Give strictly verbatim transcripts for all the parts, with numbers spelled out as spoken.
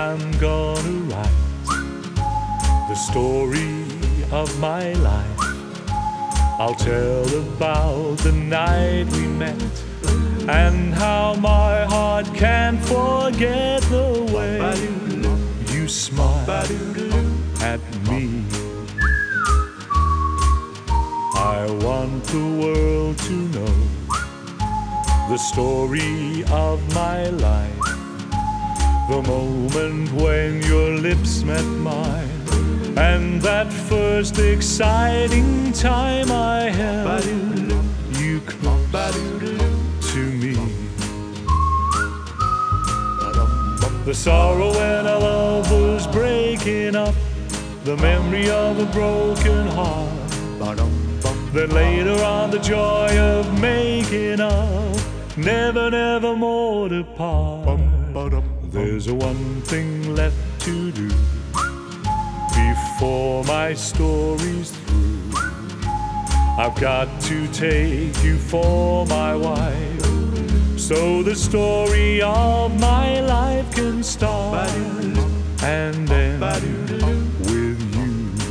I'm gonna write the story of my life. I'll tell about the night we met and how my heart can't forget the way you smiled at me. I want the world to know the story of my life, the moment when your lips met mine, and that first exciting time I held you close to me. The sorrow when our love was breaking up, the memory of a broken heart, then later on the joy of making up, never, never more to part. There's one thing left to do before my story's through. I've got to take you for my wife, so the story of my life can start and end with you.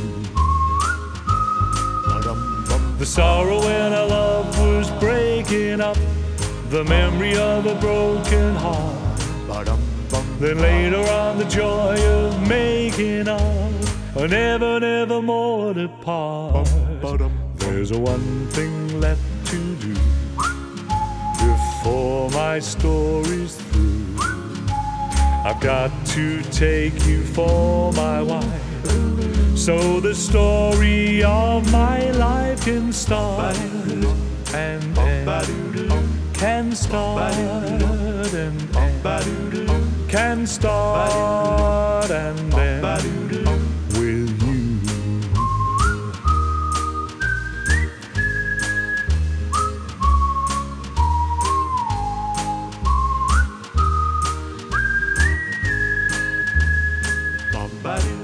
The sorrow when our love was breaking up, the memory of a broken heart, then later on the joy of making up, never, never more to part. There's one thing left to do before my story's through. I've got to take you for my wife, so the story of my life can start and end, can start and end, can start and end with you. Bye.